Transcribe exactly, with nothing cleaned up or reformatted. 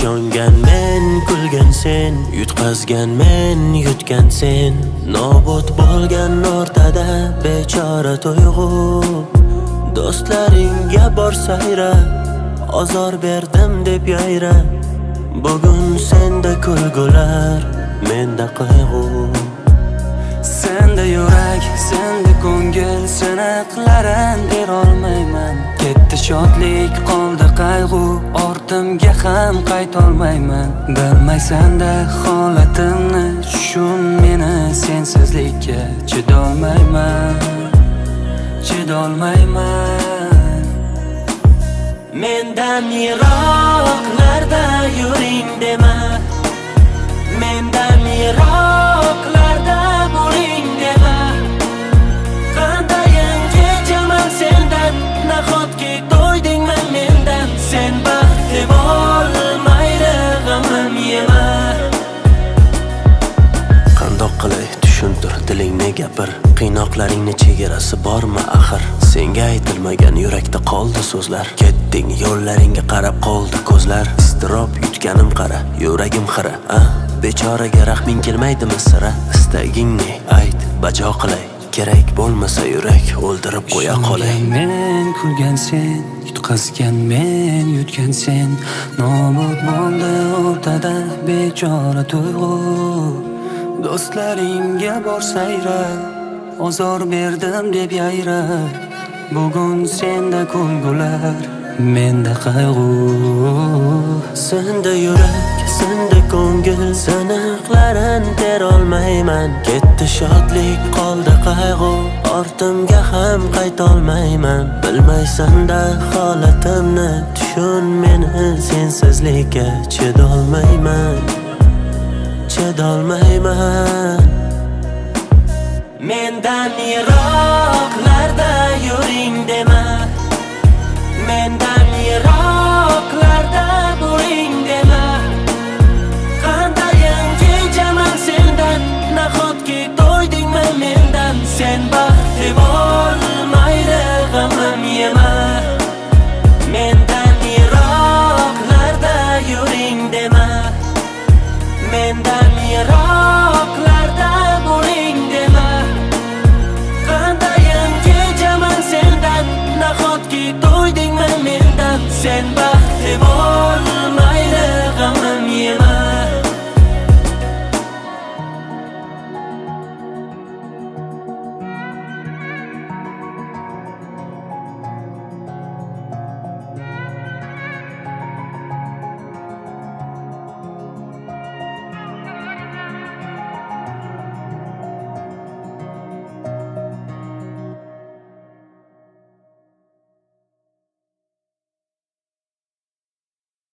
Ishongan men, kulgan sen, yutqazgan men, yutgan sen. Nobud bo'lgan o'rtada bechora tuyg'u. Do'stlaringga bor sayra, ozor berdim deb yayra. Bugun senda kulgular, menda qayg'u. Senda yurak, senda ko'ngil, siniqlarin berolmayman. Ketdi shodlik, qoldi qayg'u, ortimga ham qaytolmayman. Bilmaysan-da holatimni, tushun meni sensizlikka chidolmayman, chidolmayman. Mendan yiroqlarda yuring dema, mendan yiroqlarda bo'ling dema. Qandayin kechaman sendan, nahotki to'ydingmi mendan. Sen baxtli bo'lmaydi g'amim yema. Qandoq qilay tushuntir, dilingni gapir. Qiynoqlaringni chegarasi bormi axir? Senga aytilmagan yurakda qoldi so'zlar. Ketding yo'llaringga qarab qoldi ko'zlar. Iztirob yutganim qara, yuragim xira. A, bechoraga rahming kelmaydimi sira? Istagingni ayt, bajo qilay. Kerak bo'lmasa yurak o'ldirib qo'ya qolay. Men kulgan sen, yutqazgan men, yutgan sen. Nobud bo'ldi o'rtada bechora tuyg'u. Do'stlaringga bor sayra, ozor berdim deb yayra. Bugun senda kulgular, menda qayg'u. Senda yurak, senda ko'ngil, siniqlarin terolmayman. Ketdi shodlik, qoldi qayg'u, ortimga ham qaytolmayman. Bilmaysan-da holatimni, tushun meni sensizlikka chidolmayman, chidolmayman. Mendan yiroqlarda